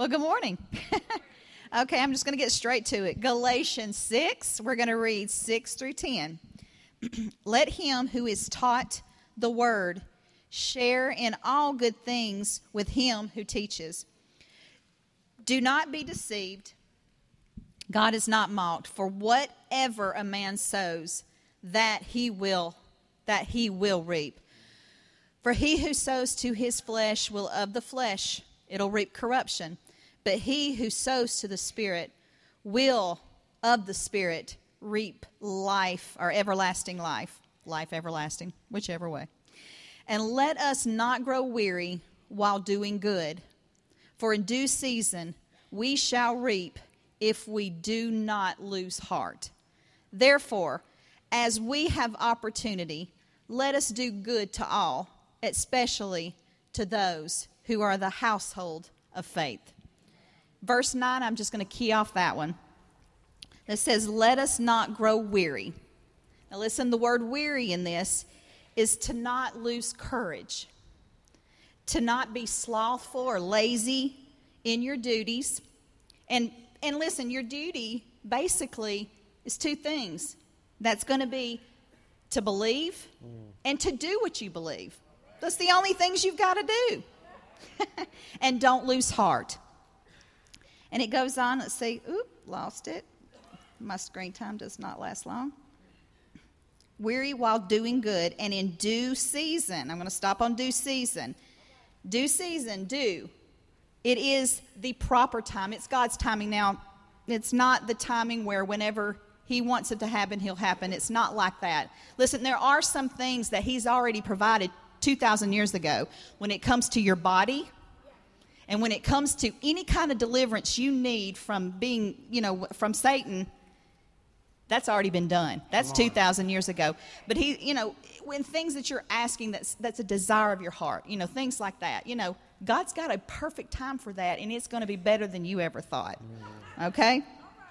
Well, good morning. Okay, I'm just going to get straight to it. Galatians 6, we're going to read 6 through 10. Let him who is taught the word share in all good things with him who teaches. Do not be deceived. God is not mocked, for whatever a man sows, that he will reap. For he who sows to his flesh will of the flesh, it'll reap corruption. But he who sows to the Spirit will of the Spirit reap life, or everlasting life. Life everlasting, whichever way. And let us not grow weary while doing good. For in due season we shall reap if we do not lose heart. Therefore, as we have opportunity, let us do good to all, especially to those who are the household of faith. Verse 9, I'm just going to key off that one. It says, let us not grow weary. Now listen, the word weary in this is to not lose courage, to not be slothful or lazy in your duties. And listen, your duty basically is two things. That's going to be to believe and to do what you believe. That's the only things you've got to do. And don't lose heart. And it goes on, let's see, lost it. My screen time does not last long. Weary while doing good, and in due season. I'm going to stop on due season. Due season, due. It is the proper time. It's God's timing. Now, it's not the timing where whenever he wants it to happen, he'll happen. It's not like that. Listen, there are some things that he's already provided 2,000 years ago when it comes to your body. And when it comes to any kind of deliverance you need from being, from Satan, that's already been done. That's 2,000 years ago. But when things that you're asking, that's a desire of your heart, things like that. God's got a perfect time for that, and it's going to be better than you ever thought. Okay?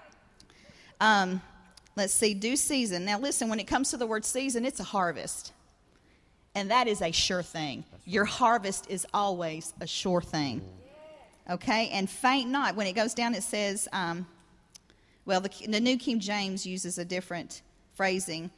Let's see, due season. Now listen, when it comes to the word season, it's a harvest. And that is a sure thing. Your harvest is always a sure thing. Okay, and faint not. When it goes down, it says, the New King James uses a different phrasing.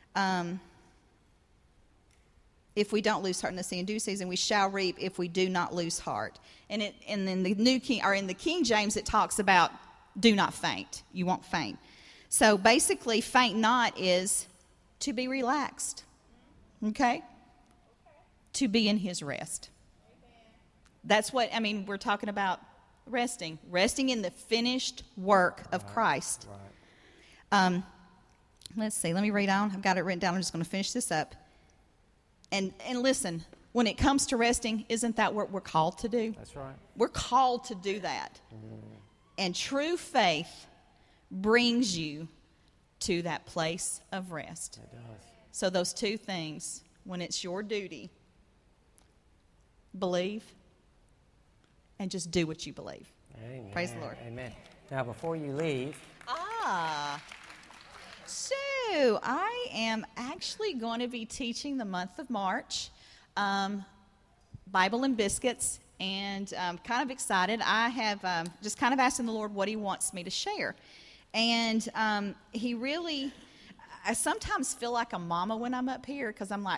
If we don't lose heart in the due season, we shall reap if we do not lose heart. And then the in the King James, it talks about do not faint. You won't faint. So basically, faint not is to be relaxed. Okay? To be in his rest. That's what, we're talking about resting in the finished work of Christ. Right. Let's see, let me read on. I've got it written down. I'm just going to finish this up. And listen, when it comes to resting, isn't that what we're called to do? That's right. We're called to do that. And true faith brings you to that place of rest. It does. So those two things, when it's your duty, believe and just do what you believe. Amen. Praise the Lord. Amen. Now, before you leave. So I am actually going to be teaching the month of March, Bible and Biscuits, and I'm kind of excited. I have just kind of asking the Lord what he wants me to share. And I sometimes feel like a mama when I'm up here because I'm like,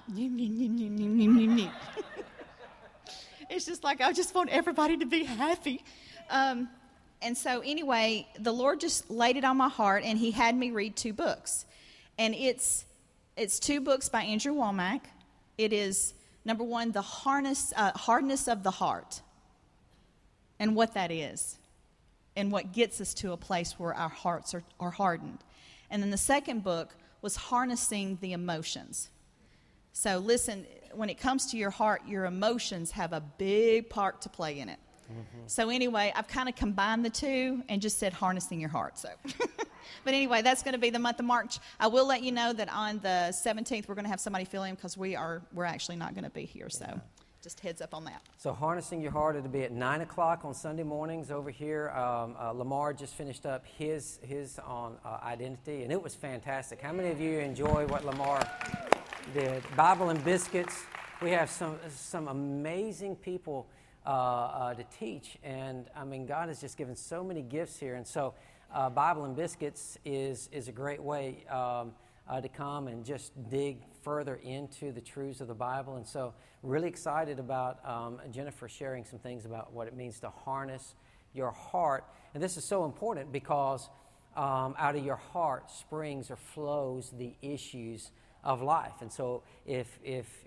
it's just like I just want everybody to be happy. And so anyway, the Lord just laid it on my heart, and he had me read 2 books. And it's 2 books by Andrew Wommack. It is, number 1, the hardness of the heart, and what that is, and what gets us to a place where our hearts are hardened. And then the second book was harnessing the emotions. So listen, when it comes to your heart, your emotions have a big part to play in it. Mm-hmm. So anyway, I've kind of combined the two and just said harnessing your heart. So, but anyway, that's going to be the month of March. I will let you know that on the 17th we're going to have somebody fill in because we're actually not going to be here. So, just heads up on that. So harnessing your heart, it'll be at 9:00 on Sunday mornings over here. Lamar just finished up his on identity, and it was fantastic. How many of you enjoy what Lamar did? Bible and Biscuits. We have some amazing people to teach. And I mean, God has just given so many gifts here. And so Bible and Biscuits is a great way to come and just dig further into the truths of the Bible. And so really excited about Jennifer sharing some things about what it means to harness your heart. And this is so important because out of your heart springs or flows the issues of life. And so if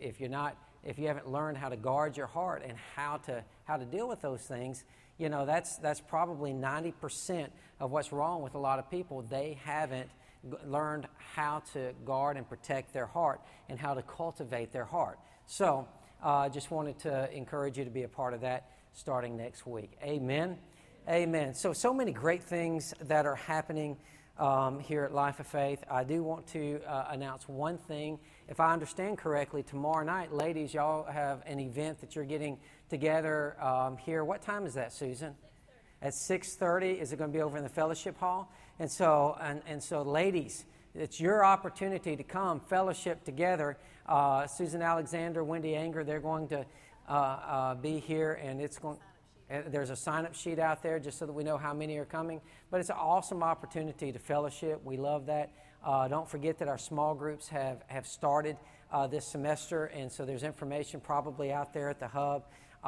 you haven't learned how to guard your heart and how to deal with those things, that's probably 90% of what's wrong with a lot of people. They haven't learned how to guard and protect their heart and how to cultivate their heart. So I just wanted to encourage you to be a part of that starting next week. Amen. Amen. So many great things that are happening here at Life of Faith. I do want to announce one thing. If I understand correctly, tomorrow night, ladies, y'all have an event that you're getting together here. What time is that, Susan? 6:30. At 6:30. Is it going to be over in the fellowship hall? And so, ladies, it's your opportunity to come fellowship together. Susan Alexander, Wendy Anger, they're going to be here, and it's going. There's a sign-up sheet out there just so that we know how many are coming. But it's an awesome opportunity to fellowship. We love that. Don't forget that our small groups have started this semester, and so there's information probably out there at the hub.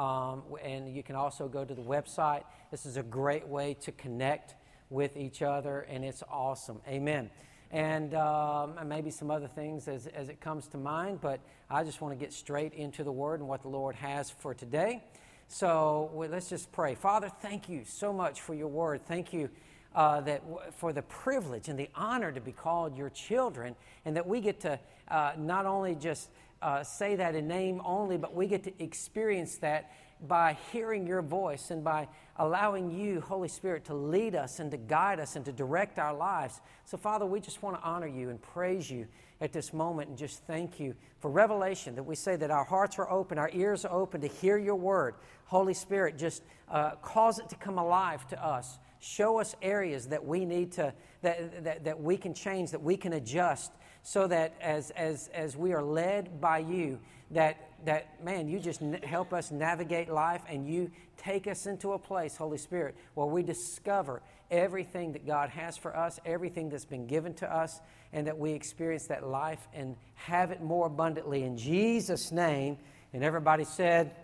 And you can also go to the website. This is a great way to connect with each other, and it's awesome. Amen. And maybe some other things as it comes to mind, but I just want to get straight into the Word and what the Lord has for today. So let's just pray. Father, thank you so much for your Word. Thank you for the privilege and the honor to be called your children, and that we get to not only just say that in name only, but we get to experience that by hearing your voice and by allowing you, Holy Spirit, to lead us and to guide us and to direct our lives. So, Father, we just want to honor you and praise you at this moment and just thank you for revelation, that we say that our hearts are open, our ears are open to hear your word. Holy Spirit, just cause it to come alive to us. Show us areas that we need to, that we can change, that we can adjust, so that as we are led by you, that man, you just help us navigate life, and you take us into a place, Holy Spirit, where we discover everything that God has for us, everything that's been given to us, and that we experience that life and have it more abundantly. In Jesus' name, and everybody said,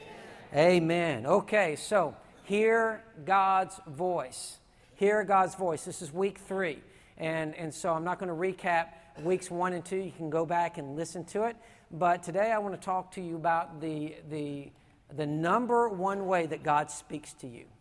Amen. Amen. Okay, so hear God's voice. Hear God's voice. This is week 3. And so I'm not going to recap weeks 1 and 2. You can go back and listen to it. But today I want to talk to you about the number one way that God speaks to you.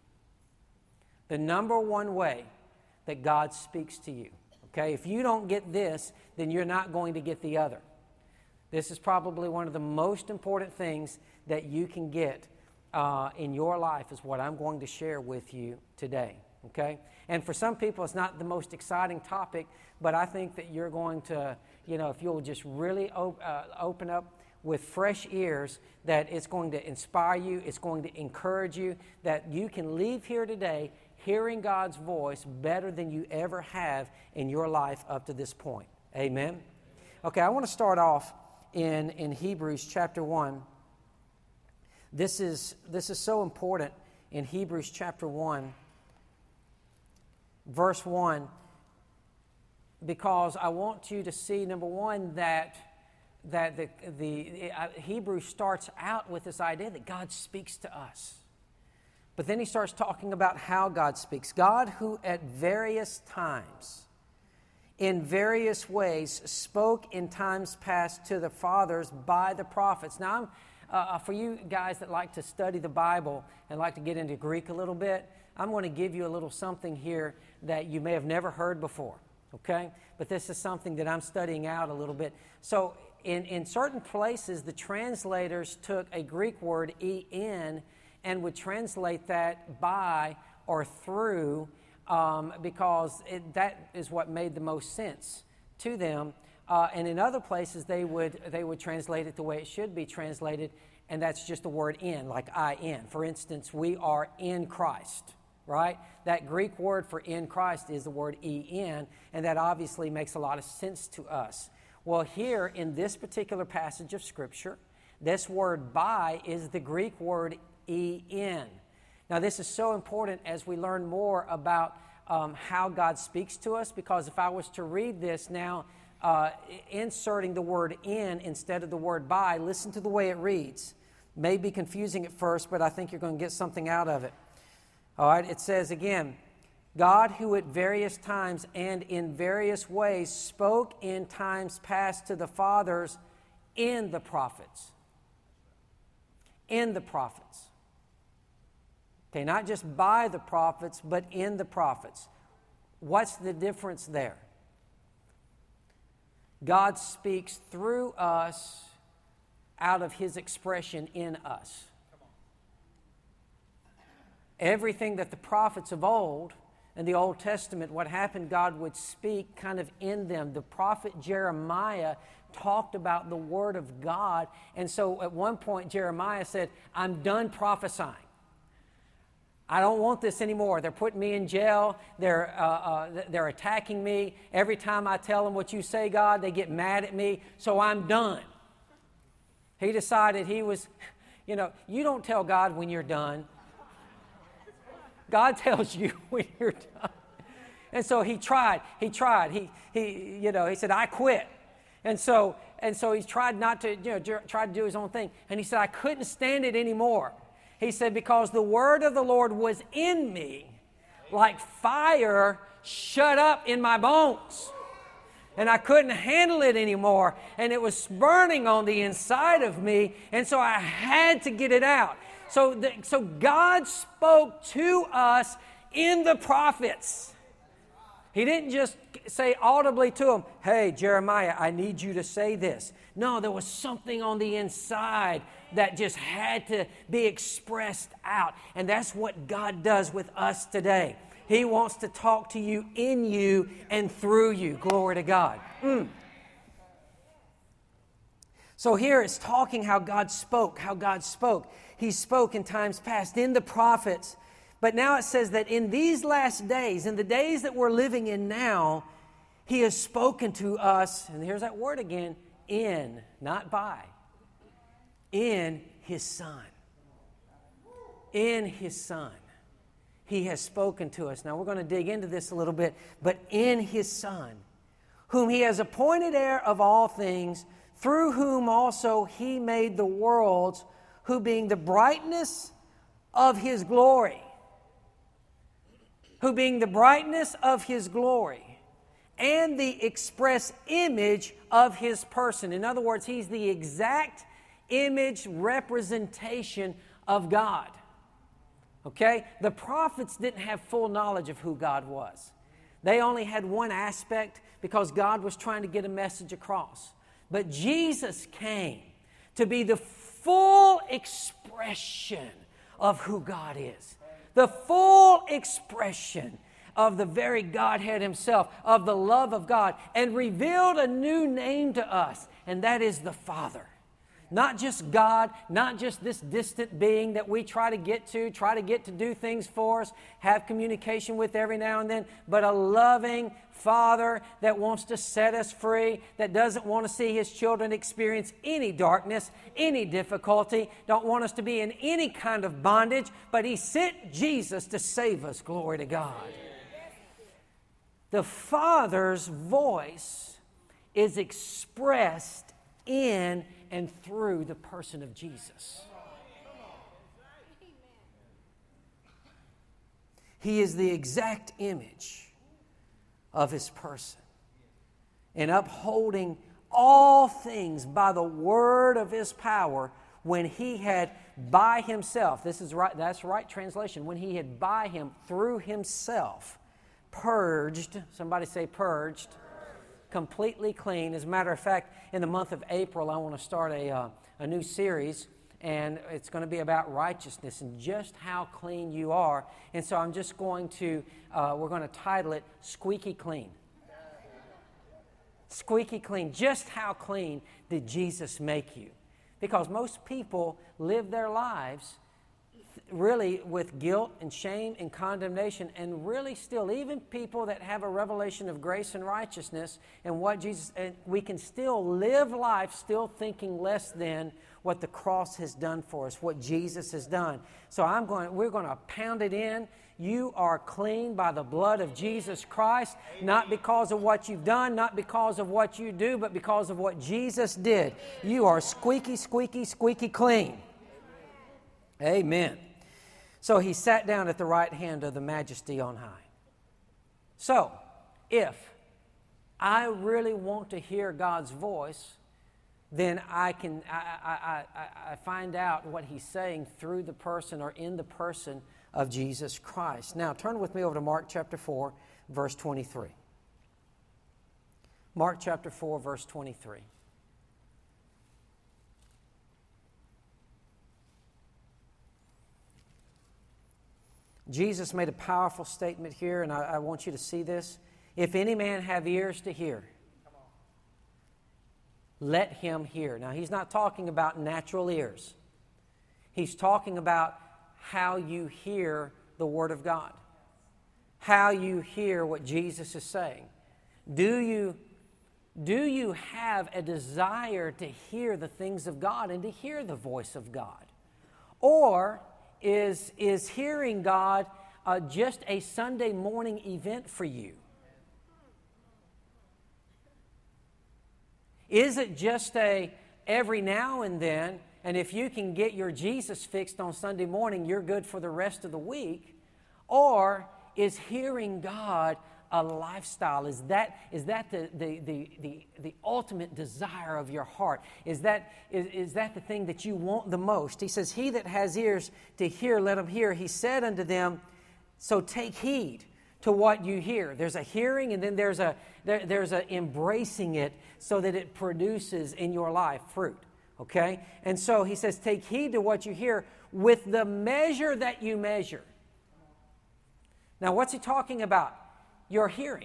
The number one way that God speaks to you. Okay? If you don't get this, then you're not going to get the other. This is probably one of the most important things that you can get in your life, is what I'm going to share with you today. Okay? And for some people, it's not the most exciting topic, but I think that you're going to, if you'll just really open up with fresh ears, that it's going to inspire you, it's going to encourage you, that you can leave here today hearing God's voice better than you ever have in your life up to this point. Amen? Okay, I want to start off in Hebrews chapter 1. This is so important in Hebrews chapter 1. Verse 1, because I want you to see, number one, that the Hebrew starts out with this idea that God speaks to us. But then he starts talking about how God speaks. God, who at various times, in various ways, spoke in times past to the fathers by the prophets. Now, for you guys that like to study the Bible and like to get into Greek a little bit, I'm going to give you a little something here that you may have never heard before, okay? But this is something that I'm studying out a little bit. So in certain places, the translators took a Greek word, en, and would translate that by or through, because that is what made the most sense to them. And in other places, they would translate it the way it should be translated, and that's just the word in, like I-N. For instance, we are in Christ, right? That Greek word for in Christ is the word E-N, and that obviously makes a lot of sense to us. Well, here in this particular passage of Scripture, this word by is the Greek word S-P-O-K-E-N. Now, this is so important as we learn more about how God speaks to us, because if I was to read this now, inserting the word in instead of the word by, listen to the way it reads. May be confusing at first, but I think you're going to get something out of it. All right, it says again, God who at various times and in various ways spoke in times past to the fathers in the prophets. In the prophets. Okay, not just by the prophets, but in the prophets. What's the difference there? God speaks through us out of His expression in us. Everything that the prophets of old, in the Old Testament, what happened, God would speak kind of in them. The prophet Jeremiah talked about the Word of God, and so at one point Jeremiah said, I'm done prophesying. I don't want this anymore. They're putting me in jail. They're attacking me. Every time I tell them what you say, God, they get mad at me, so I'm done. He decided he was, you don't tell God when you're done. God tells you when you're done. And so he tried. He said, I quit. And so he tried not to, tried to do his own thing. And he said, I couldn't stand it anymore. He said, because the word of the Lord was in me, like fire shut up in my bones. And I couldn't handle it anymore. And it was burning on the inside of me. And so I had to get it out. So God spoke to us in the prophets. He didn't just say audibly to them, hey, Jeremiah, I need you to say this. No, there was something on the inside that just had to be expressed out. And that's what God does with us today. He wants to talk to you in you and through you. Glory to God. So here it's talking how God spoke. He spoke in times past in the prophets. But now it says that in these last days, in the days that we're living in now, He has spoken to us, and here's that word again, in, not by, in His Son. In His Son. He has spoken to us. Now we're going to dig into this a little bit, but in His Son, whom He has appointed heir of all things, through whom also He made the worlds, who being the brightness of His glory, and the express image of His person. In other words, He's the exact image representation of God. Okay? The prophets didn't have full knowledge of who God was. They only had one aspect because God was trying to get a message across. But Jesus came to be the full expression of who God is. The full expression of the very Godhead Himself, of the love of God, and revealed a new name to us, and that is the Father. Not just God, not just this distant being that we try to get to do things for us, have communication with every now and then, but a loving Father that wants to set us free, that doesn't want to see His children experience any darkness, any difficulty, don't want us to be in any kind of bondage, but He sent Jesus to save us. Glory to God. The Father's voice is expressed in and through the person of Jesus. He is the exact image of His person, and upholding all things by the word of His power, when He had by Himself, that's right translation, when He had by Him, through Himself, purged, somebody say purged, completely clean. As a matter of fact, in the month of April, I want to start a new series, and it's going to be about righteousness and just how clean you are. And so I'm just going to, we're going to title it Squeaky Clean. Squeaky clean. Just how clean did Jesus make you? Because most people live their lives really with guilt and shame and condemnation, and really still, even people that have a revelation of grace and righteousness and what Jesus, and we can still live life still thinking less than what the cross has done for us, what Jesus has done. So we're going to pound it in. You are clean by the blood of Jesus Christ, not because of what you've done, not because of what you do, but because of what Jesus did. You are squeaky, squeaky, squeaky clean. Amen. So he sat down at the right hand of the Majesty on high. So, if I really want to hear God's voice, then I find out what he's saying through the person or in the person of Jesus Christ. Now, turn with me over to Mark chapter 4, verse 23. Mark chapter 4, verse 23. Jesus made a powerful statement here, and I want you to see this. If any man have ears to hear, let him hear. Now, he's not talking about natural ears. He's talking about how you hear the Word of God, how you hear what Jesus is saying. Do you have a desire to hear the things of God and to hear the voice of God? Or is hearing God just a Sunday morning event for you? Is it just a every now and then, and if you can get your Jesus fixed on Sunday morning, you're good for the rest of the week? Or is hearing God a lifestyle? Is that the ultimate desire of your heart? Is that the thing that you want the most? He says, he that has ears to hear, let him hear. He said unto them, so take heed to what you hear. There's a hearing, and then there's a embracing it so that it produces in your life fruit. Okay? And so he says, take heed to what you hear with the measure that you measure. Now, what's he talking about? Your hearing.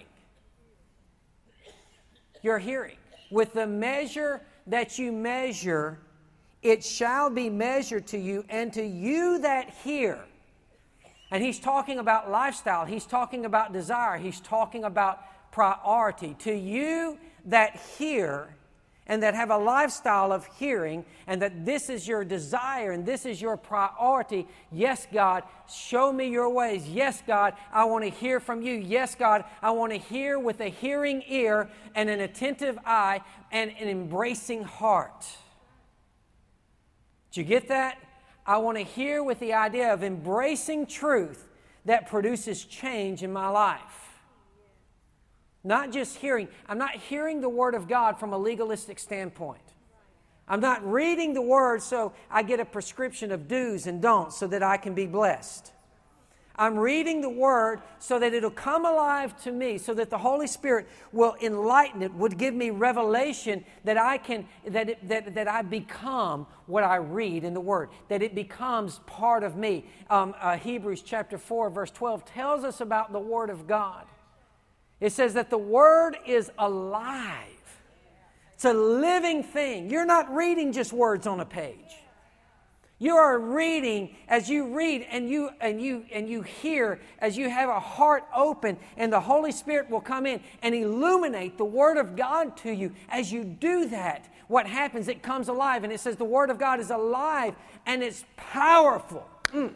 Your hearing. With the measure that you measure, it shall be measured to you, and to you that hear. And he's talking about lifestyle. He's talking about desire. He's talking about priority. To you that hear and that have a lifestyle of hearing, and that this is your desire and this is your priority. Yes, God, show me your ways. Yes, God, I want to hear from you. Yes, God, I want to hear with a hearing ear and an attentive eye and an embracing heart. Did you get that? I want to hear with the idea of embracing truth that produces change in my life. Not just hearing. I'm not hearing the Word of God from a legalistic standpoint. I'm not reading the Word so I get a prescription of do's and don'ts so that I can be blessed. I'm reading the Word so that it'll come alive to me, so that the Holy Spirit will enlighten it, would give me revelation that I become what I read in the Word, that it becomes part of me. Hebrews chapter 4, verse 12 tells us about the Word of God. It says that the Word is alive. It's a living thing. You're not reading just words on a page. You are reading as you read and you hear as you have a heart open, and the Holy Spirit will come in and illuminate the Word of God to you. As you do that, what happens? It comes alive, and it says the Word of God is alive and it's powerful.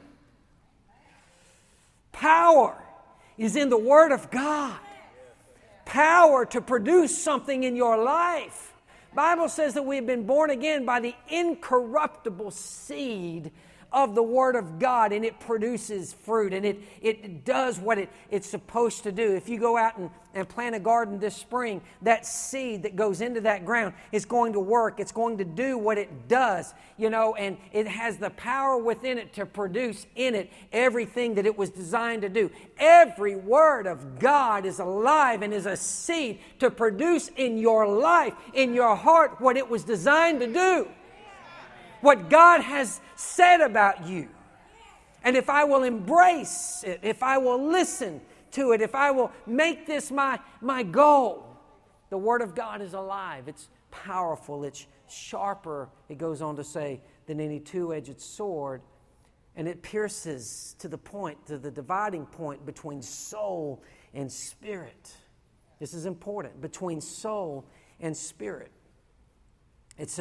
Power is in the Word of God. Power to produce something in your life. Bible says that we've been born again by the incorruptible seed of the Word of God, and it produces fruit, and it does what it's supposed to do. If you go out and plant a garden this spring, that seed that goes into that ground is going to work. It's going to do what it does, and it has the power within it to produce in it everything that it was designed to do. Every Word of God is alive and is a seed to produce in your life, in your heart, what it was designed to do. What God has said about you. And if I will embrace it, if I will listen to it, if I will make this my goal, the Word of God is alive. It's powerful. It's sharper, it goes on to say, than any two-edged sword. And it pierces to the dividing point between soul and spirit. This is important. Between soul and spirit. It's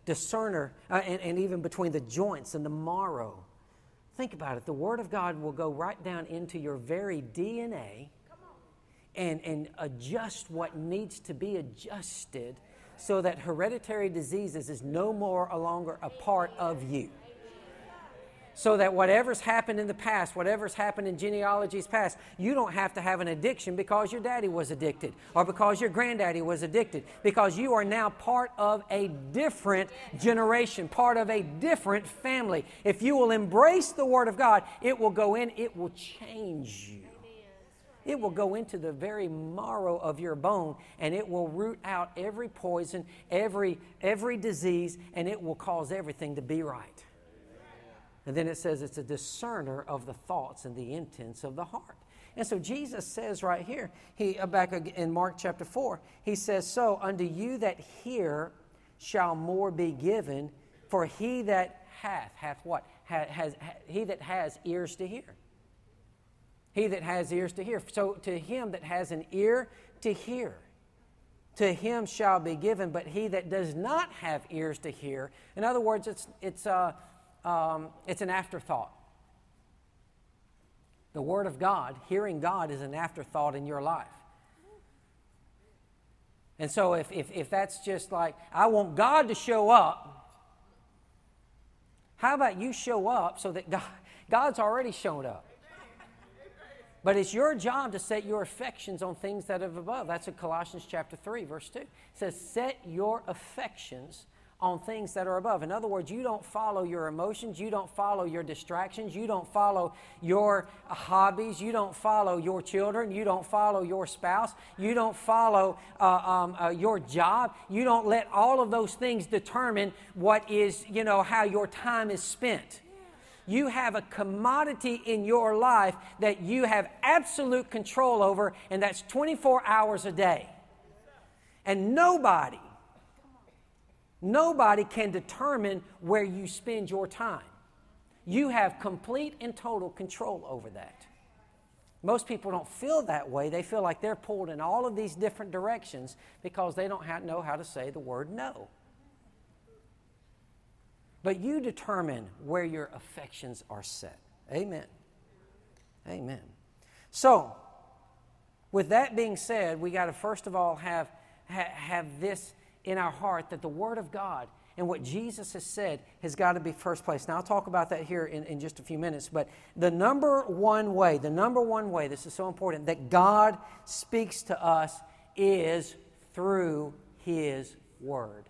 discerner, and even between the joints and the marrow. Think about it. The Word of God will go right down into your very DNA and adjust what needs to be adjusted so that hereditary diseases is no longer a part of you. So that whatever's happened in the past, whatever's happened in genealogies past, you don't have to have an addiction because your daddy was addicted or because your granddaddy was addicted, because you are now part of a different generation, part of a different family. If you will embrace the Word of God, it will go in, it will change you. It will go into the very marrow of your bone, and it will root out every poison, every disease, and it will cause everything to be right. And then it says it's a discerner of the thoughts and the intents of the heart. And so Jesus says right here, back in Mark chapter 4, he says, so unto you that hear shall more be given, for he that hath what? He that has ears to hear. He that has ears to hear. So to him that has an ear to hear, to him shall be given, but he that does not have ears to hear, in other words, it's an afterthought. The Word of God, hearing God, is an afterthought in your life. And so if that's just like, I want God to show up, how about you show up so that God's already shown up? But it's your job to set your affections on things that are above. That's in Colossians chapter 3, verse 2. It says, set your affections on things that are above. In other words, you don't follow your emotions, you don't follow your distractions, you don't follow your hobbies, you don't follow your children, you don't follow your spouse, you don't follow your job. You don't let all of those things determine what is, how your time is spent. You have a commodity in your life that you have absolute control over, and that's 24 hours a day. And nobody can determine where you spend your time. You have complete and total control over that. Most people don't feel that way. They feel like they're pulled in all of these different directions because they don't know how to say the word no. But you determine where your affections are set. Amen. Amen. So, with that being said, we got to first of all have this in our heart, that the Word of God and what Jesus has said has got to be first place. Now, I'll talk about that here in just a few minutes, but the number one way, this is so important, that God speaks to us is through His Word.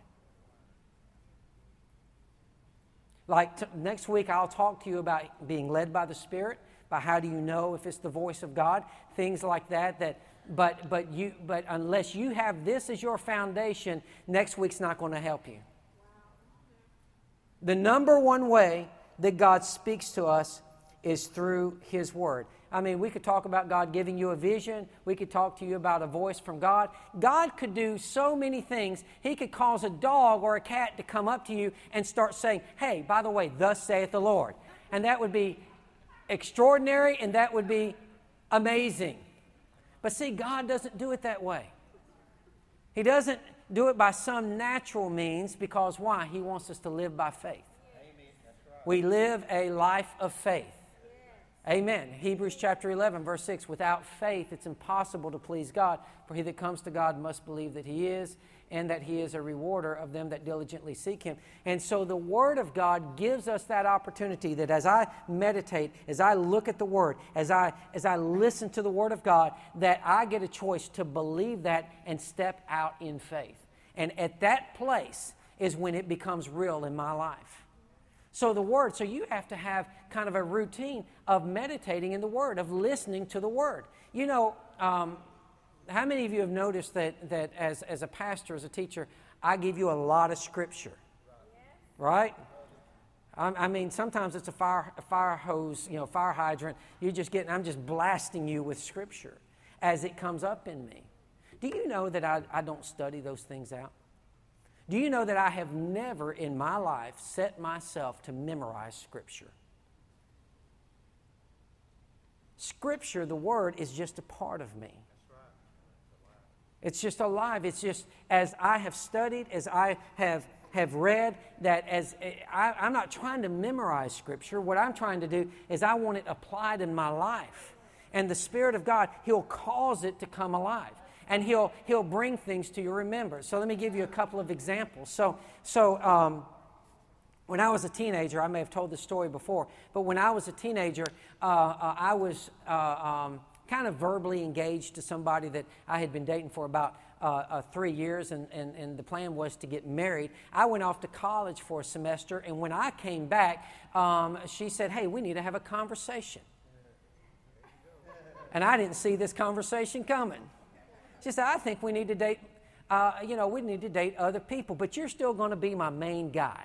Next week, I'll talk to you about being led by the Spirit, by how do you know if it's the voice of God, things like that. But unless you have this as your foundation, next week's not going to help you. The number one way that God speaks to us is through His Word. I mean, we could talk about God giving you a vision. We could talk to you about a voice from God. God could do so many things. He could cause a dog or a cat to come up to you and start saying, hey, by the way, thus saith the Lord. And that would be extraordinary, and that would be amazing. But see, God doesn't do it that way. He doesn't do it by some natural means, because why? He wants us to live by faith. Amen. That's right. We live a life of faith. Amen. Hebrews chapter 11, verse 6, without faith it's impossible to please God, for he that comes to God must believe that He is, and that He is a rewarder of them that diligently seek Him. And so the Word of God gives us that opportunity that as I meditate, as I look at the Word, as I listen to the Word of God, that I get a choice to believe that and step out in faith. And at that place is when it becomes real in my life. So the Word, so you have to have kind of a routine of meditating in the Word, of listening to the Word. How many of you have noticed that as a pastor, as a teacher, I give you a lot of Scripture, right? I mean, sometimes it's a fire hose, fire hydrant. I'm just blasting you with Scripture as it comes up in me. Do you know that I don't study those things out? Do you know that I have never in my life set myself to memorize Scripture? Scripture, the Word, is just a part of me. It's just alive. It's just as I have studied, as I have have read that I'm not trying to memorize Scripture. What I'm trying to do is I want it applied in my life. And the Spirit of God, He'll cause it to come alive. And He'll bring things to your remembrance. So let me give you a couple of examples. So when I was a teenager, I may have told this story before, but when I was a teenager, I was kind of verbally engaged to somebody that I had been dating for about 3 years, and the plan was to get married. I went off to college for a semester, and when I came back, she said, "Hey, we need to have a conversation." And I didn't see this conversation coming. She said, "I think we need to date, we need to date other people, but you're still going to be my main guy."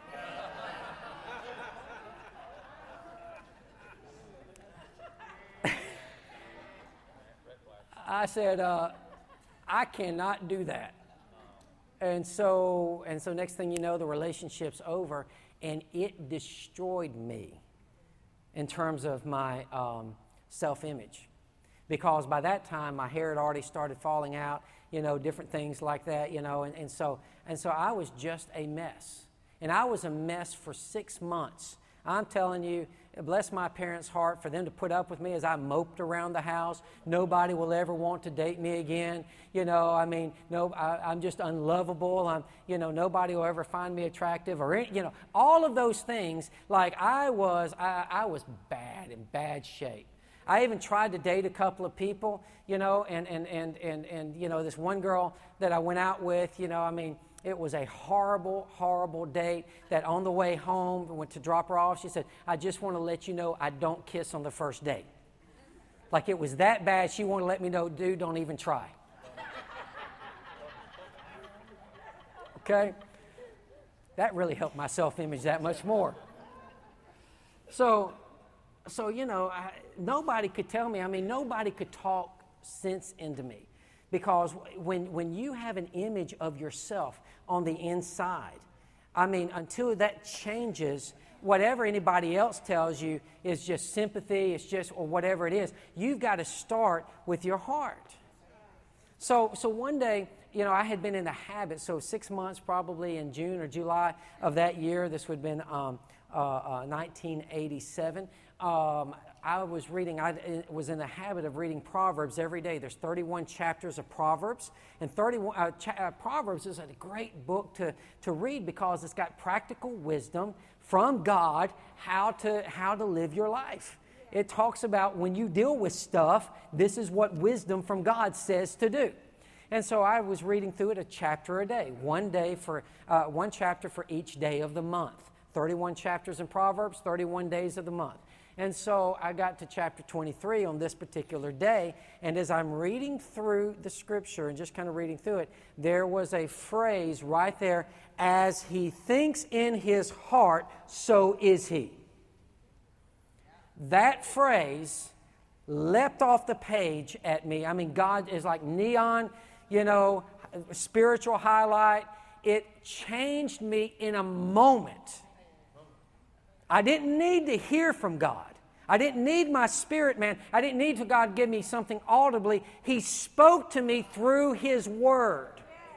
I said, I cannot do that. And so next thing you know, the relationship's over, and it destroyed me in terms of my self-image. Because by that time, my hair had already started falling out, different things like that, and so I was just a mess. And I was a mess for 6 months. I'm telling you, bless my parents' heart for them to put up with me as I moped around the house. Nobody will ever want to date me again. I'm just unlovable. Nobody will ever find me attractive, or all of those things. Like I was bad, in bad shape. I even tried to date a couple of people, and this one girl that I went out with, it was a horrible, horrible date that on the way home, I went to drop her off. She said, "I just want to let you know I don't kiss on the first date." Like it was that bad. She wanted to let me know, "Dude, don't even try." Okay? That really helped my self-image that much more. So nobody could tell me, nobody could talk sense into me. Because when you have an image of yourself on the inside, until that changes, whatever anybody else tells you is just sympathy, or whatever it is, you've got to start with your heart. So one day, I had been in the habit, 6 months probably in June or July of that year, this would have been 1987, I was in the habit of reading Proverbs every day. There's 31 chapters of Proverbs, and Proverbs is a great book to read because it's got practical wisdom from God how to live your life. It talks about when you deal with stuff, this is what wisdom from God says to do. And so I was reading through it a chapter a day, one chapter for each day of the month. 31 chapters in Proverbs, 31 days of the month. And so I got to chapter 23 on this particular day, and as I'm reading through the Scripture and just kind of reading through it, there was a phrase right there, "As he thinks in his heart, so is he." That phrase leapt off the page at me. God is like neon, spiritual highlight. It changed me in a moment. I didn't need to hear from God. I didn't need my spirit, man. I didn't need for God to give me something audibly. He spoke to me through His Word.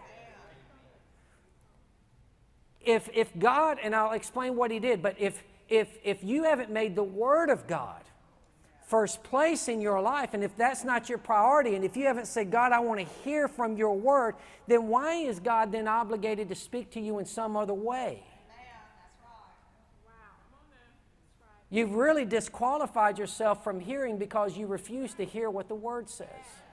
If God, and I'll explain what He did, but if you haven't made the Word of God first place in your life, and if that's not your priority, and if you haven't said, "God, I want to hear from your Word," then why is God then obligated to speak to you in some other way? You've really disqualified yourself from hearing because you refuse to hear what the Word says.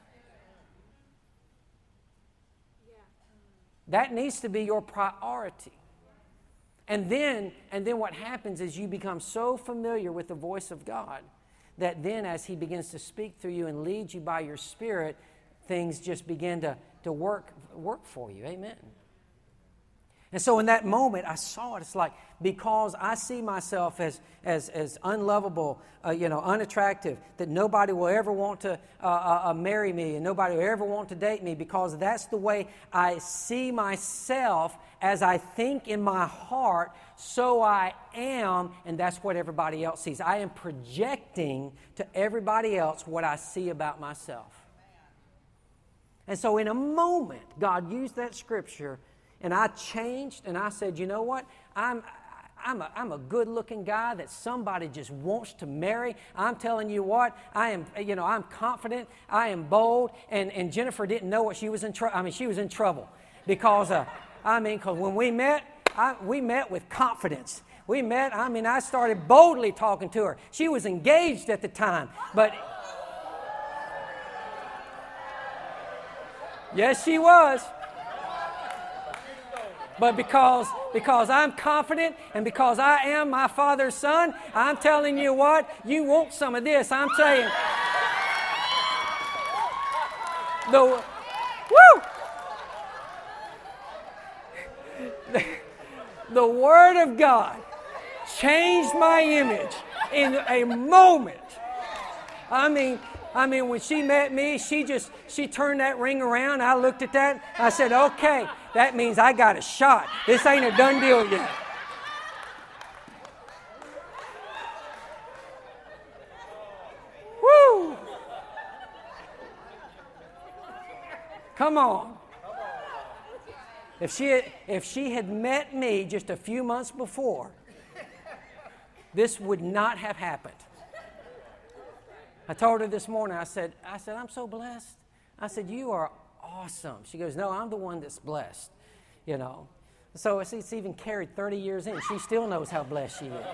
That needs to be your priority. And then what happens is you become so familiar with the voice of God that then as He begins to speak through you and lead you by your Spirit, things just begin to work for you. Amen. And so in that moment, I saw it. It's like, because I see myself as unlovable, unattractive, that nobody will ever want to marry me and nobody will ever want to date me, because that's the way I see myself. As I think in my heart, so I am, and that's what everybody else sees. I am projecting to everybody else what I see about myself. And so in a moment, God used that scripture and I changed, and I said, you know what? I'm a good-looking guy that somebody just wants to marry. I'm telling you what, I'm confident, I am bold, and Jennifer didn't know what she was in trouble. She was in trouble because, because when we met with confidence. We met, I started boldly talking to her. She was engaged at the time, but yes, she was. But because I'm confident and because I am my Father's son, I'm telling you what, you want some of this. I'm telling you. The Word of God changed my image in a moment. When she met me, she turned that ring around. I looked at that. I said, okay, that means I got a shot. This ain't a done deal yet. Woo! Come on. If she had met me just a few months before, this would not have happened. I told her this morning, I said, I'm so blessed. I said, you are awesome. She goes, no, I'm the one that's blessed, So it's even carried 30 years in. She still knows how blessed she is.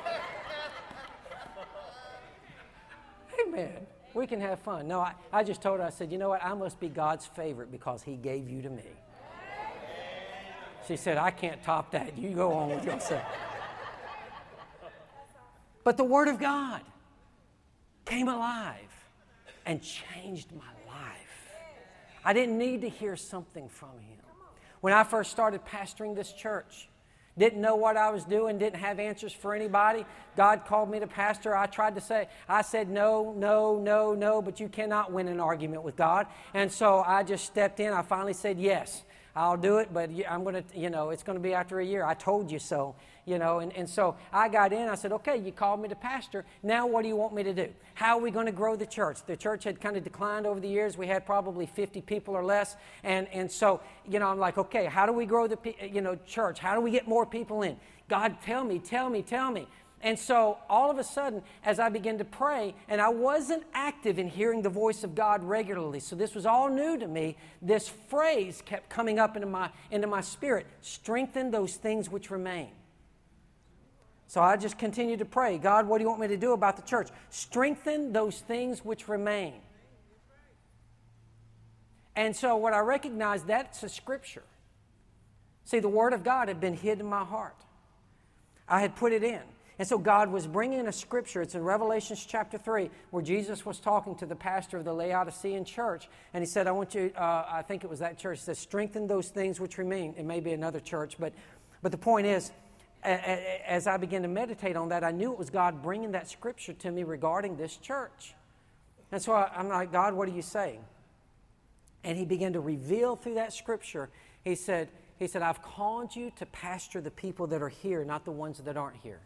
Amen. We can have fun. No, I just told her, I said, you know what? I must be God's favorite because He gave you to me. She said, I can't top that. You go on with yourself. But the Word of God came alive and changed my life. I didn't need to hear something from Him. When I first started pastoring this church, didn't know what I was doing, didn't have answers for anybody. God called me to pastor. I said no, but you cannot win an argument with God. And so I just stepped in. I finally said yes. I'll do it, but I'm going to, it's going to be after a year. I told you so, and so I got in. I said, okay, you called me to pastor. Now what do you want me to do? How are we going to grow the church? The church had kind of declined over the years. We had probably 50 people or less. And so, I'm like, okay, how do we grow the, church? How do we get more people in? God, tell me. And so all of a sudden, as I began to pray, and I wasn't active in hearing the voice of God regularly, so this was all new to me, this phrase kept coming up into my spirit, strengthen those things which remain. So I just continued to pray, God, what do you want me to do about the church? Strengthen those things which remain. And so what I recognized, that's a scripture. See, the Word of God had been hid in my heart. I had put it in. And so God was bringing a scripture. It's in Revelation chapter 3 where Jesus was talking to the pastor of the Laodicean church. And he said, I want you, I think it was that church, he said, strengthen those things which remain. It may be another church, but the point is, as I began to meditate on that, I knew it was God bringing that scripture to me regarding this church. And so I'm like, God, what are you saying? And He began to reveal through that scripture. He said, I've called you to pastor the people that are here, not the ones that aren't here.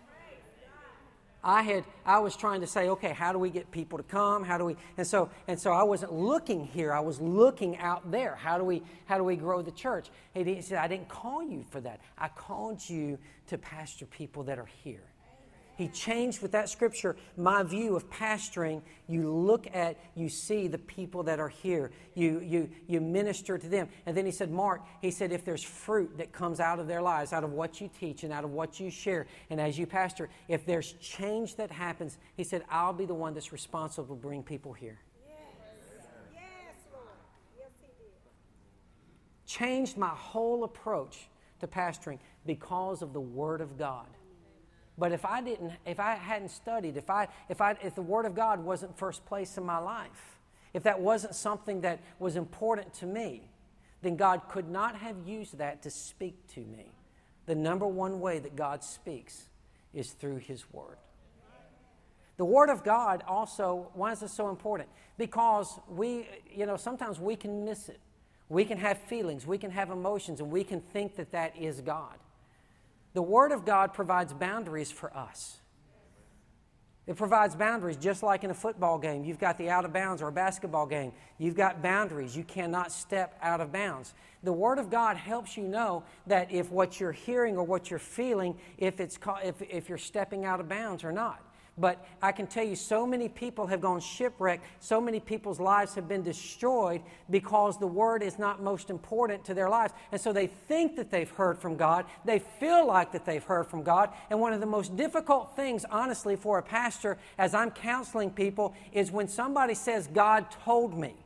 I was trying to say, okay, how do we get people to come? And so I wasn't looking here. I was looking out there. How do we grow the church? He said, I didn't call you for that. I called you to pastor people that are here. He changed with that scripture my view of pastoring. You see the people that are here. You minister to them. And then he said, Mark, if there's fruit that comes out of their lives, out of what you teach and out of what you share, and as you pastor, if there's change that happens, he said, I'll be the one that's responsible to bring people here. Yes, Lord. Yes, He did. Changed my whole approach to pastoring because of the Word of God. But if I hadn't studied, if the Word of God wasn't first place in my life, if that wasn't something that was important to me, then God could not have used that to speak to me. The number one way that God speaks is through His Word. The Word of God also, why is this so important? Because sometimes we can miss it. We can have feelings, we can have emotions, and we can think that that is God. The Word of God provides boundaries for us. It provides boundaries, just like in a football game. You've got the out of bounds, or a basketball game. You've got boundaries. You cannot step out of bounds. The Word of God helps you know that if what you're hearing or what you're feeling, if you're stepping out of bounds or not. But I can tell you, so many people have gone shipwrecked. So many people's lives have been destroyed because the Word is not most important to their lives. And so they think that they've heard from God. They feel like that they've heard from God. And one of the most difficult things, honestly, for a pastor, as I'm counseling people, is when somebody says, God told me.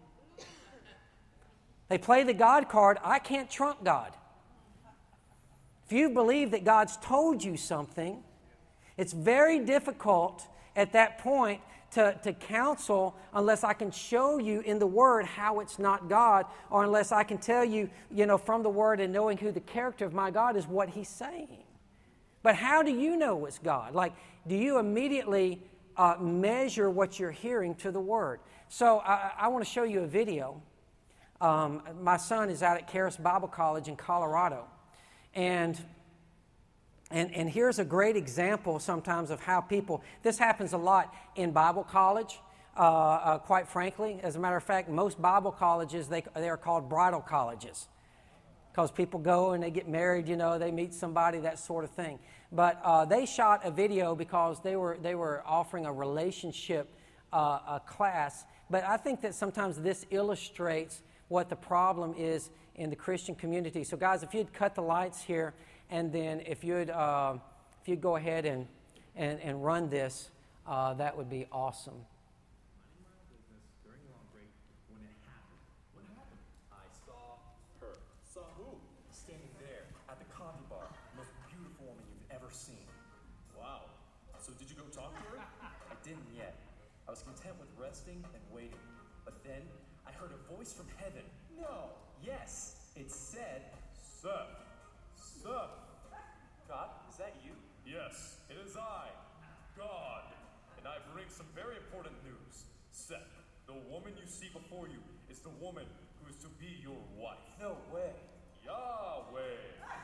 They play the God card. I can't trump God. If you believe that God's told you something, it's very difficult at that point to counsel unless I can show you in the Word how it's not God, or unless I can tell you, from the Word and knowing who the character of my God is, what He's saying. But how do you know it's God? Like, do you immediately measure what you're hearing to the Word? So I want to show you a video. My son is out at Charis Bible College in Colorado, and here's a great example sometimes of how people, this happens a lot in Bible college, quite frankly. As a matter of fact, most Bible colleges, they are called bridal colleges, because people go and they get married, they meet somebody, that sort of thing. But they shot a video because they were offering a relationship class. But I think that sometimes this illustrates what the problem is in the Christian community. So guys, if you'd cut the lights here, and then if you'd go ahead and run this, that would be awesome. During long break, when it happened. What happened? I saw her. Saw who? Standing there at the coffee bar. Most beautiful woman you've ever seen. Wow. So did you go talk to her? I didn't yet. I was content with resting and waiting. But then I heard a voice from heaven. No. Yes. It said, Seth. Seth. God, is that you? Yes, it is I, God. And I bring some very important news. Seth, the woman you see before you is the woman who is to be your wife. No way. Yahweh.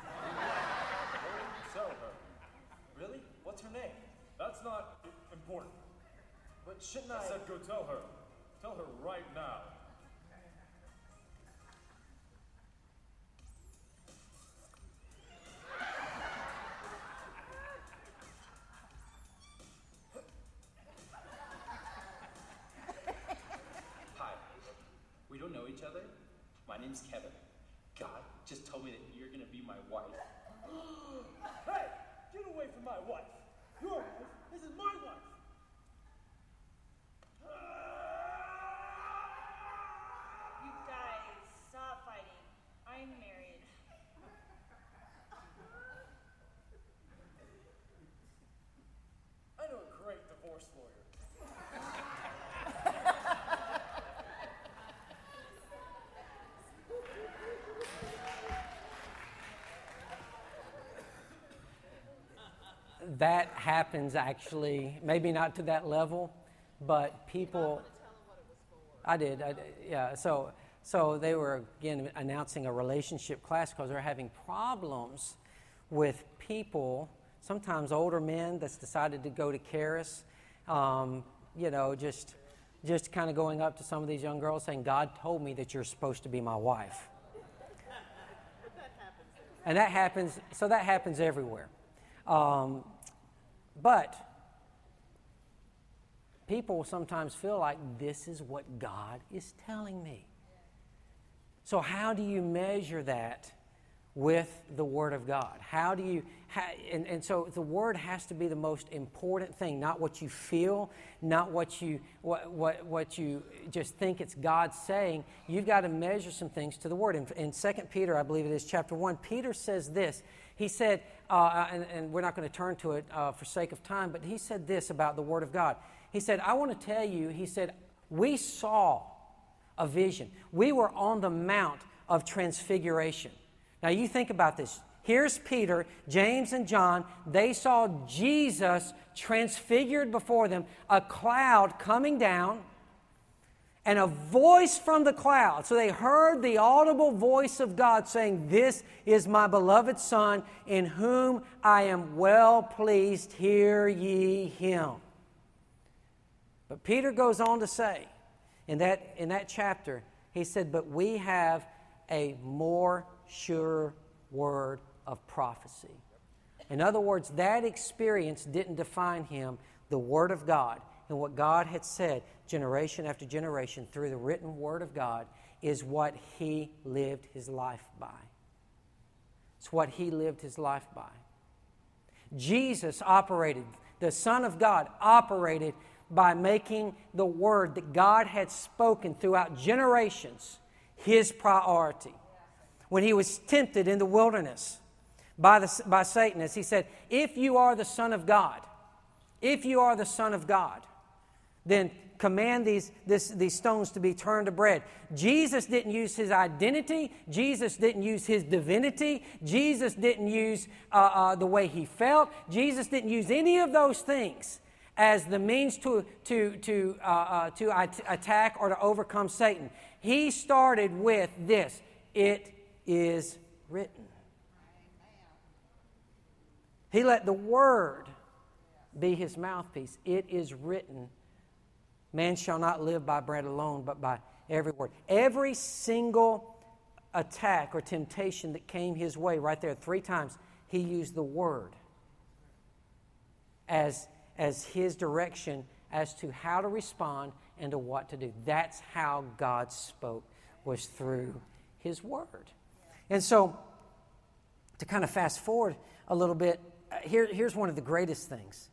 Tell her. Really? What's her name? That's not important. But shouldn't I said go tell her. Tell her right now. We don't know each other. My name's Kevin. God just told me that you're gonna be my wife. Hey! Get away from my wife! Your wife? This is my wife! You guys, stop fighting. I'm married. I know a great divorce lawyer. That happens actually, maybe not to that level, but people. I did, yeah. So they were again announcing a relationship class because they're having problems with people, sometimes older men that's decided to go to Charis, just kind of going up to some of these young girls saying, God told me that you're supposed to be my wife. And that happens everywhere. But people sometimes feel like this is what God is telling me. So how do you measure that with the Word of God? And so the Word has to be the most important thing, not what you feel, not what you just think it's God saying. You've got to measure some things to the Word. In 2 Peter, I believe it is, chapter 1, Peter says this. He said, and we're not going to turn to it for sake of time, but he said this about the Word of God. He said, I want to tell you, he said, we saw a vision. We were on the Mount of Transfiguration. Now you think about this. Here's Peter, James, and John. They saw Jesus transfigured before them, a cloud coming down, and a voice from the cloud. So they heard the audible voice of God saying, this is my beloved Son, in whom I am well pleased. Hear ye him. But Peter goes on to say, in that chapter, he said, but we have a more sure word of prophecy. In other words, that experience didn't define him. The Word of God and what God had said generation after generation through the written Word of God is what he lived his life by. It's what he lived his life by. Jesus operated, the Son of God operated by making the Word that God had spoken throughout generations his priority. When he was tempted in the wilderness by Satan, as he said, if you are the Son of God, if you are the Son of God, then command these stones to be turned to bread. Jesus didn't use his identity. Jesus didn't use his divinity. Jesus didn't use the way he felt. Jesus didn't use any of those things as the means to attack or to overcome Satan. He started with this: it is written. He let the Word be his mouthpiece. It is written. Man shall not live by bread alone, but by every word. Every single attack or temptation that came his way, right there 3 times, he used the Word as his direction as to how to respond and to what to do. That's how God spoke, was through his Word. And so, to kind of fast forward a little bit, here's one of the greatest things.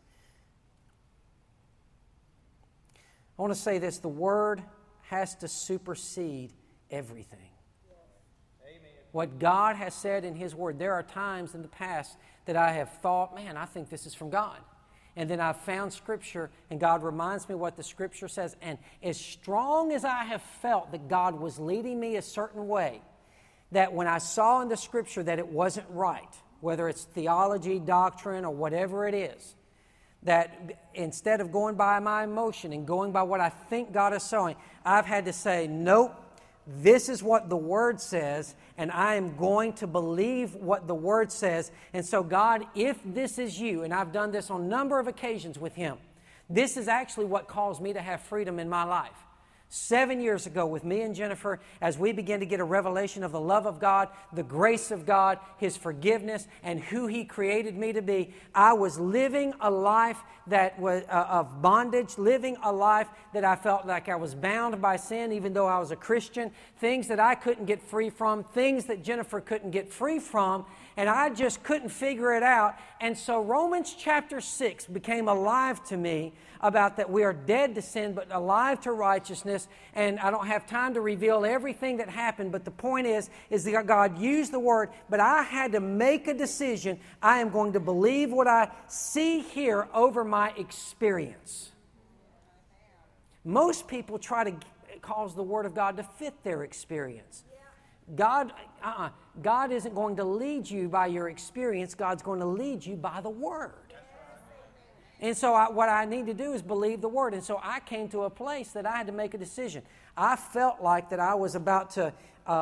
I want to say this: the Word has to supersede everything. Amen. What God has said in His Word. There are times in the past that I have thought, man, I think this is from God. And then I've found Scripture, and God reminds me what the Scripture says. And as strong as I have felt that God was leading me a certain way, that when I saw in the Scripture that it wasn't right, whether it's theology, doctrine, or whatever it is, that instead of going by my emotion and going by what I think God is showing, I've had to say, nope, this is what the Word says, and I am going to believe what the Word says. And so, God, if this is you, and I've done this on a number of occasions with Him, this is actually what caused me to have freedom in my life. 7 years ago with me and Jennifer, as we began to get a revelation of the love of God, the grace of God, His forgiveness, and who He created me to be, I was living a life that was of bondage, living a life that I felt like I was bound by sin, even though I was a Christian, things that I couldn't get free from, things that Jennifer couldn't get free from, and I just couldn't figure it out. And so Romans chapter 6 became alive to me about that we are dead to sin but alive to righteousness. And I don't have time to reveal everything that happened, but the point is that God used the Word, but I had to make a decision. I am going to believe what I see here over my experience. Most people try to cause the Word of God to fit their experience. God isn't going to lead you by your experience. God's going to lead you by the Word. And so what I need to do is believe the Word. And so I came to a place that I had to make a decision. I felt like that I was about to,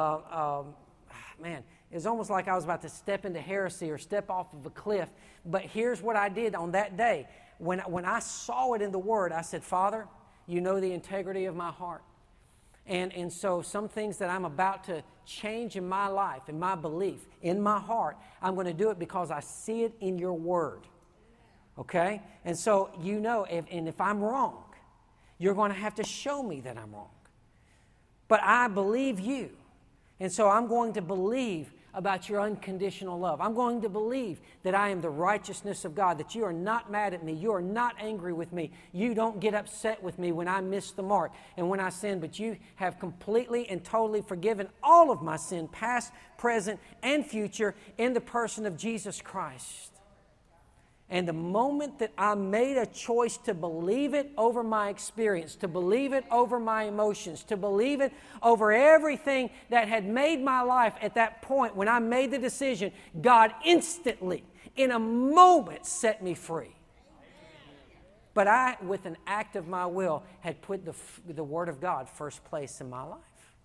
it was almost like I was about to step into heresy or step off of a cliff. But here's what I did on that day. When I saw it in the Word, I said, Father, you know the integrity of my heart. And so some things that I'm about to change in my life, in my belief, in my heart, I'm going to do it because I see it in your Word. Okay? And so you know, if I'm wrong, you're going to have to show me that I'm wrong. But I believe you. And so I'm going to believe about your unconditional love. I'm going to believe that I am the righteousness of God, that you are not mad at me, you are not angry with me, you don't get upset with me when I miss the mark and when I sin, but you have completely and totally forgiven all of my sin, past, present, and future, in the person of Jesus Christ. And the moment that I made a choice to believe it over my experience, to believe it over my emotions, to believe it over everything that had made my life at that point, when I made the decision, God instantly, in a moment, set me free. But I, with an act of my will, had put the Word of God first place in my life.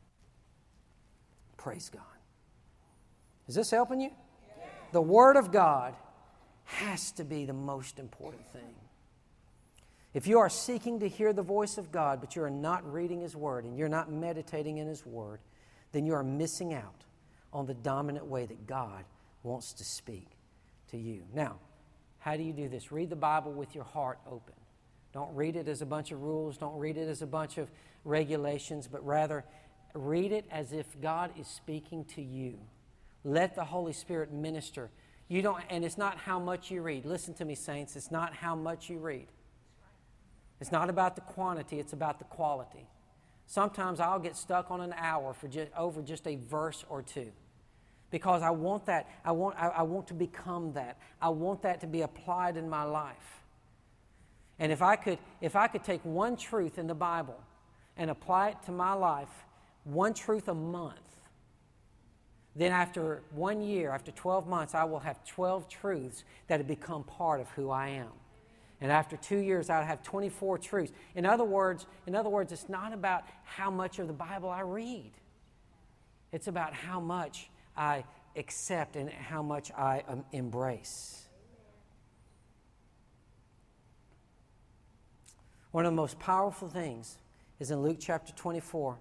Praise God. Is this helping you? The Word of God has to be the most important thing. If you are seeking to hear the voice of God, but you are not reading His Word and you're not meditating in His Word, then you are missing out on the dominant way that God wants to speak to you. Now, how do you do this? Read the Bible with your heart open. Don't read it as a bunch of rules. Don't read it as a bunch of regulations, but rather read it as if God is speaking to you. Let the Holy Spirit minister. And it's not how much you read. Listen to me, saints. It's not how much you read. It's not about the quantity, it's about the quality. Sometimes I'll get stuck on an hour for over just a verse or two. Because I want that. I want to become that. I want that to be applied in my life. And if I could take one truth in the Bible and apply it to my life, one truth a month, then after 1 year, after 12 months, I will have 12 truths that have become part of who I am. And after 2 years, I'll have 24 truths. In other words, it's not about how much of the Bible I read. It's about how much I accept and how much I embrace. One of the most powerful things is in Luke chapter 24.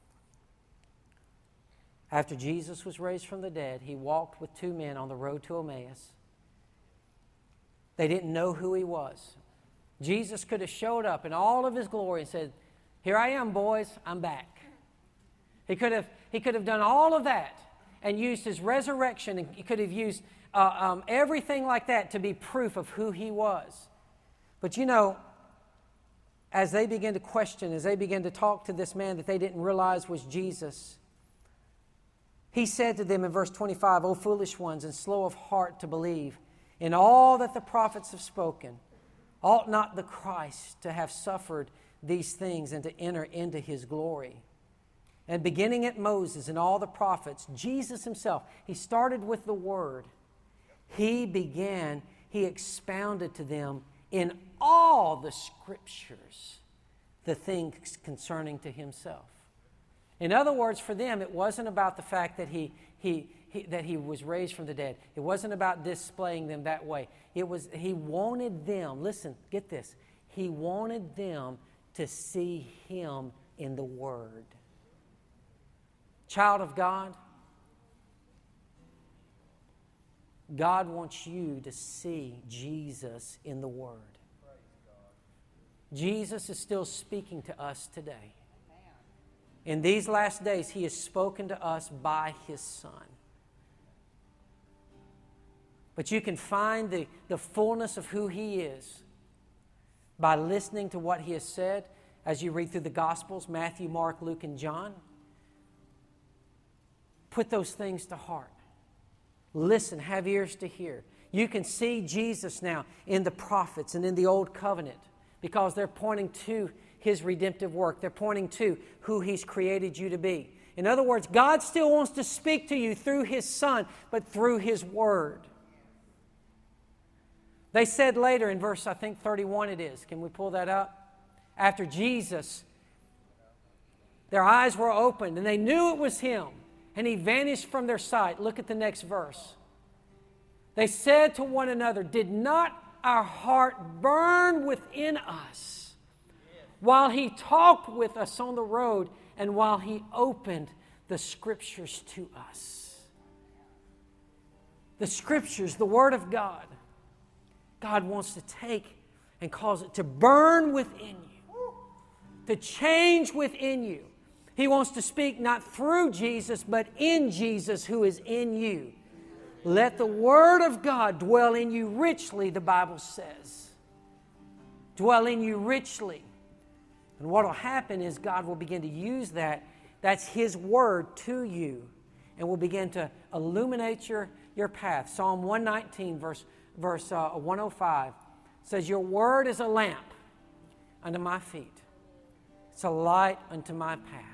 After Jesus was raised from the dead, He walked with two men on the road to Emmaus. They didn't know who He was. Jesus could have showed up in all of His glory and said, "Here I am, boys, I'm back." He could have done all of that and used His resurrection, and He could have used everything like that to be proof of who He was. But as they began to question, as they began to talk to this man that they didn't realize was Jesus, He said to them in verse 25, "O foolish ones, and slow of heart to believe in all that the prophets have spoken, ought not the Christ to have suffered these things and to enter into His glory?" And beginning at Moses and all the prophets, Jesus Himself, He started with the Word. He expounded to them in all the Scriptures the things concerning to Himself. In other words, for them, it wasn't about the fact that He was raised from the dead. It wasn't about displaying them that way. He wanted them, listen, get this, He wanted them to see Him in the Word. Child of God, God wants you to see Jesus in the Word. Jesus is still speaking to us today. In these last days, He has spoken to us by His Son. But you can find the fullness of who He is by listening to what He has said as you read through the Gospels, Matthew, Mark, Luke, and John. Put those things to heart. Listen, have ears to hear. You can see Jesus now in the prophets and in the Old Covenant because they're pointing to His redemptive work. They're pointing to who He's created you to be. In other words, God still wants to speak to you through His Son, but through His Word. They said later in verse, I think 31 it is. Can we pull that up? After Jesus, their eyes were opened and they knew it was Him. And He vanished from their sight. Look at the next verse. They said to one another, "Did not our heart burn within us while He talked with us on the road and while He opened the Scriptures to us?" The Scriptures, the Word of God. God wants to take and cause it to burn within you, to change within you. He wants to speak not through Jesus, but in Jesus who is in you. Let the Word of God dwell in you richly, the Bible says. Dwell in you richly. And what will happen is God will begin to use that. That's His Word to you. And will begin to illuminate your path. Psalm 119, verse 105 says, "Your Word is a lamp unto my feet. It's a light unto my path."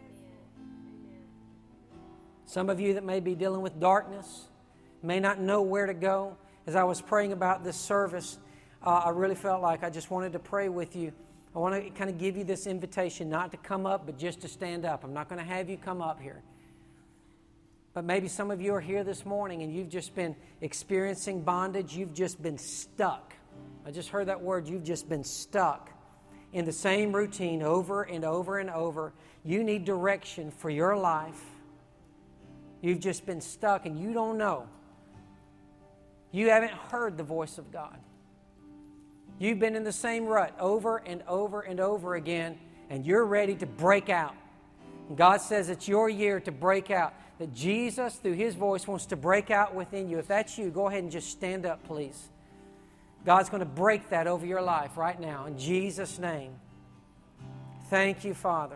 Some of you that may be dealing with darkness, may not know where to go. As I was praying about this service, I really felt like I just wanted to pray with you. I want to kind of give you this invitation not to come up, but just to stand up. I'm not going to have you come up here. But maybe some of you are here this morning and you've just been experiencing bondage. You've just been stuck. I just heard that word. You've just been stuck in the same routine over and over and over. You need direction for your life. You've just been stuck and you don't know. You haven't heard the voice of God. You've been in the same rut over and over and over again, and you're ready to break out. And God says it's your year to break out. That Jesus, through His voice, wants to break out within you. If that's you, go ahead and just stand up, please. God's going to break that over your life right now in Jesus' name. Thank you, Father.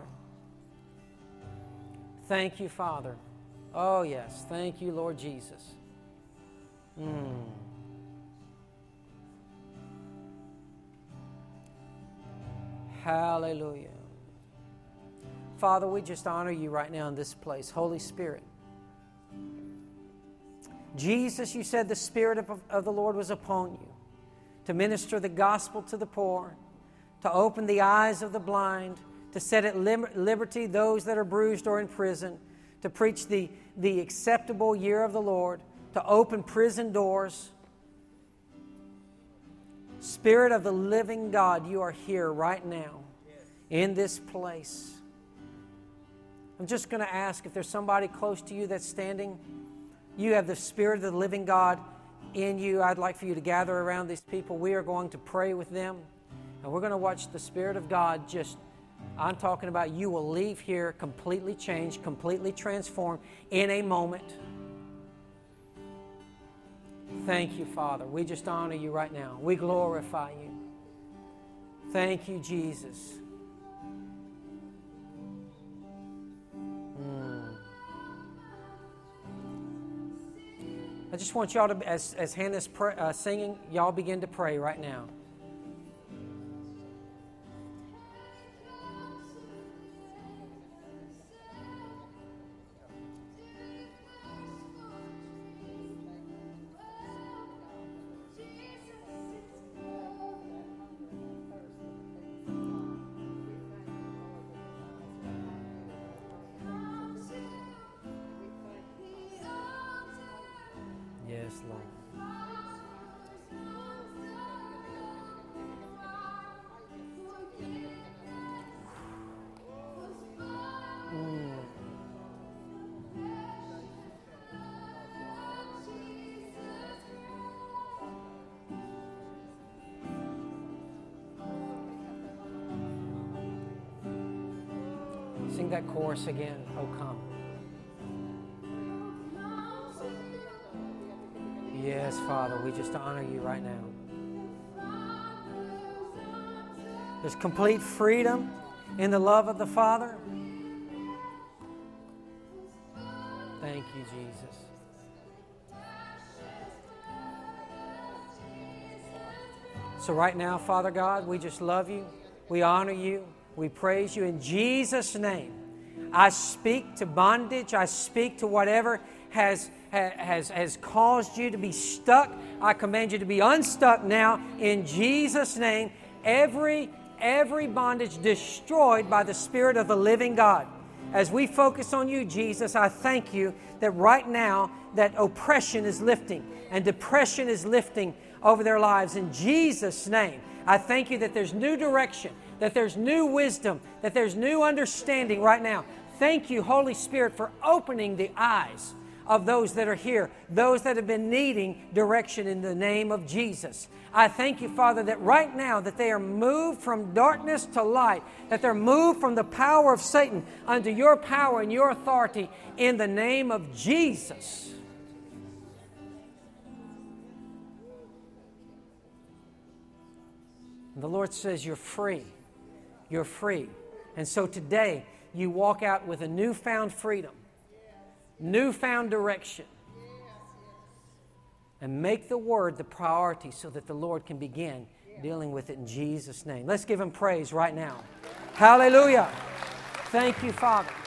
Thank you, Father. Oh, yes. Thank you, Lord Jesus. Hallelujah. Father, we just honor you right now in this place. Holy Spirit. Jesus, you said the Spirit of the Lord was upon you to minister the gospel to the poor, to open the eyes of the blind, to set at liberty those that are bruised or in prison, to preach the acceptable year of the Lord, to open prison doors. Spirit of the living God, you are here right now in this place. I'm just going to ask if there's somebody close to you that's standing. You have the Spirit of the living God in you. I'd like for you to gather around these people. We are going to pray with them. And we're going to watch the Spirit of God just, I'm talking about you will leave here completely changed, completely transformed in a moment. Thank you, Father. We just honor you right now. We glorify you. Thank you, Jesus. I just want y'all to, as Hannah's singing, y'all begin to pray right now. Yes, Lord. Sing that chorus again. Oh, come. Yes, Father, we just honor you right now. There's complete freedom in the love of the Father. Thank you, Jesus. So right now, Father God, we just love you. We honor you. We praise you in Jesus' name. I speak to bondage. I speak to whatever has caused you to be stuck. I command you to be unstuck now in Jesus' name. Every bondage destroyed by the Spirit of the living God. As we focus on you, Jesus, I thank you that right now that oppression is lifting and depression is lifting over their lives in Jesus' name. I thank you that there's new direction, that there's new wisdom, that there's new understanding right now. Thank you, Holy Spirit, for opening the eyes of those that are here, those that have been needing direction in the name of Jesus. I thank you, Father, that right now that they are moved from darkness to light, that they're moved from the power of Satan under your power and your authority in the name of Jesus. And the Lord says you're free. You're free. And so today you walk out with a newfound freedom, newfound direction. And make the Word the priority so that the Lord can begin dealing with it in Jesus' name. Let's give Him praise right now. Hallelujah. Thank you, Father.